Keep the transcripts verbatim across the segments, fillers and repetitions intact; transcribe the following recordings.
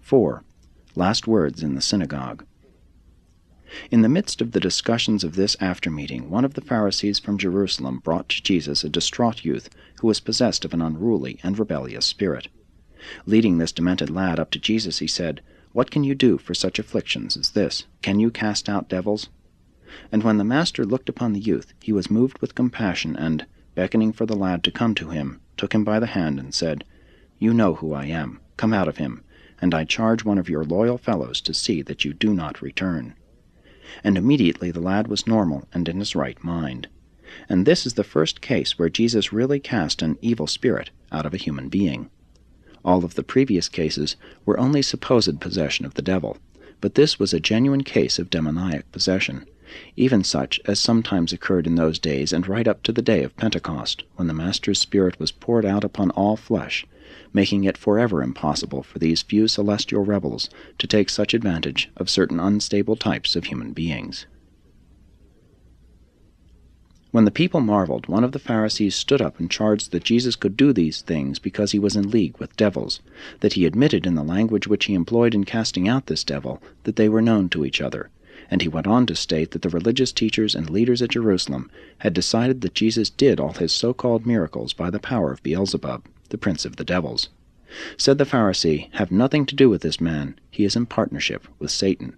four. Last words in the synagogue. In the midst of the discussions of this after-meeting, one of the Pharisees from Jerusalem brought to Jesus a distraught youth who was possessed of an unruly and rebellious spirit. Leading this demented lad up to Jesus, he said, "What can you do for such afflictions as this? Can you cast out devils?" And when the master looked upon the youth, he was moved with compassion, and, beckoning for the lad to come to him, took him by the hand and said, "You know who I am. Come out of him, and I charge one of your loyal fellows to see that you do not return." And immediately the lad was normal and in his right mind. And this is the first case where Jesus really cast an evil spirit out of a human being. All of the previous cases were only supposed possession of the devil, but this was a genuine case of demoniac possession, even such as sometimes occurred in those days and right up to the day of Pentecost, when the Master's Spirit was poured out upon all flesh, making it forever impossible for these few celestial rebels to take such advantage of certain unstable types of human beings. When the people marveled, one of the Pharisees stood up and charged that Jesus could do these things because he was in league with devils, that he admitted in the language which he employed in casting out this devil that they were known to each other, and he went on to state that the religious teachers and leaders at Jerusalem had decided that Jesus did all his so-called miracles by the power of Beelzebub, the prince of the devils. Said the Pharisee, "Have nothing to do with this man. He is in partnership with Satan."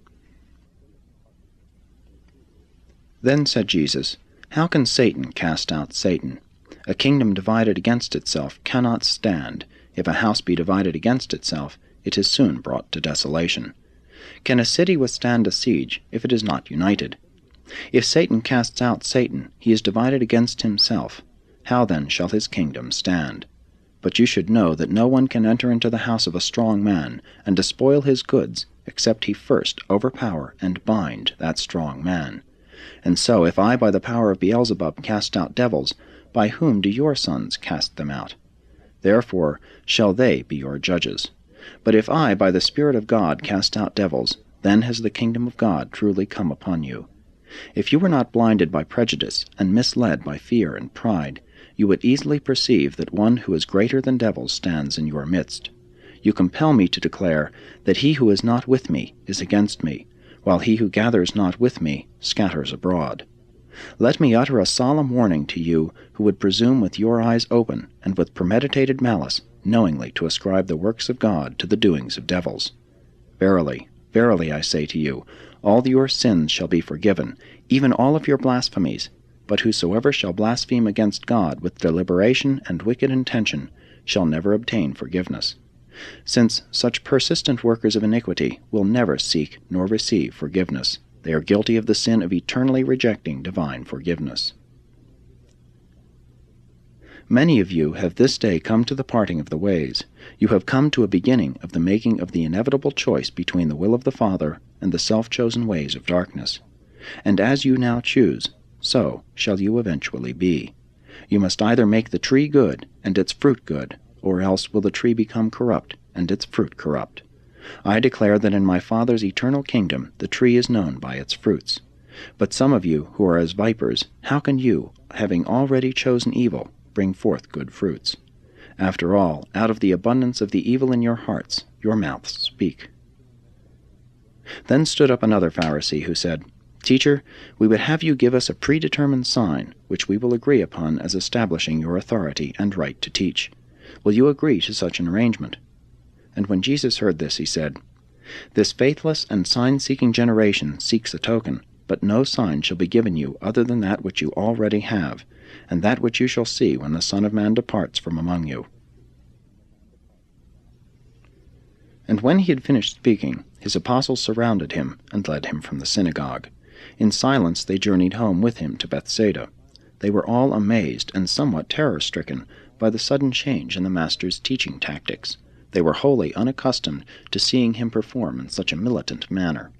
Then said Jesus, "How can Satan cast out Satan? A kingdom divided against itself cannot stand. If a house be divided against itself, it is soon brought to desolation. Can a city withstand a siege if it is not united? If Satan casts out Satan, he is divided against himself. How then shall his kingdom stand? But you should know that no one can enter into the house of a strong man and despoil his goods, except he first overpower and bind that strong man. And so, if I by the power of Beelzebub cast out devils, by whom do your sons cast them out? Therefore shall they be your judges. But if I by the Spirit of God cast out devils, then has the kingdom of God truly come upon you. If you were not blinded by prejudice and misled by fear and pride, you would easily perceive that one who is greater than devils stands in your midst. You compel me to declare that he who is not with me is against me, while he who gathers not with me scatters abroad. Let me utter a solemn warning to you who would presume with your eyes open and with premeditated malice knowingly to ascribe the works of God to the doings of devils. Verily, verily I say to you, all your sins shall be forgiven, even all of your blasphemies. But whosoever shall blaspheme against God with deliberation and wicked intention shall never obtain forgiveness, since such persistent workers of iniquity will never seek nor receive forgiveness. They are guilty of the sin of eternally rejecting divine forgiveness. Many of you have this day come to the parting of the ways. You have come to a beginning of the making of the inevitable choice between the will of the Father and the self-chosen ways of darkness. And as you now choose, so shall you eventually be. You must either make the tree good and its fruit good, or else will the tree become corrupt and its fruit corrupt. I declare that in my Father's eternal kingdom the tree is known by its fruits. But some of you who are as vipers, how can you, having already chosen evil, bring forth good fruits? After all, out of the abundance of the evil in your hearts, your mouths speak. Then stood up another Pharisee who said, Teacher, we would have you give us a predetermined sign, which we will agree upon as establishing your authority and right to teach. Will you agree to such an arrangement? And when Jesus heard this, he said, This faithless and sign-seeking generation seeks a token, but no sign shall be given you other than that which you already have, and that which you shall see when the Son of Man departs from among you. And when he had finished speaking, his apostles surrounded him and led him from the synagogue. In silence they journeyed home with him to Bethsaida. They were all amazed and somewhat terror-stricken by the sudden change in the Master's teaching tactics. They were wholly unaccustomed to seeing him perform in such a militant manner.